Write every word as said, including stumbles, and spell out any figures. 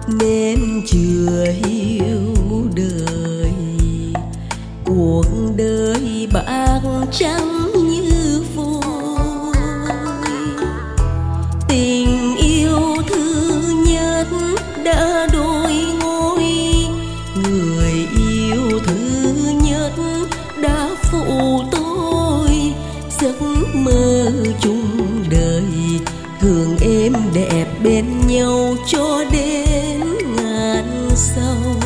nên chưa hiểu đời. Cuộc đời bạc trắng như vôi, tình yêu thứ nhất đã đôi ngôi. Người yêu thứ nhất đã phụ tôi giấc mơ chung đời, thương êm đẹp bên nhau cho đến ngàn sau.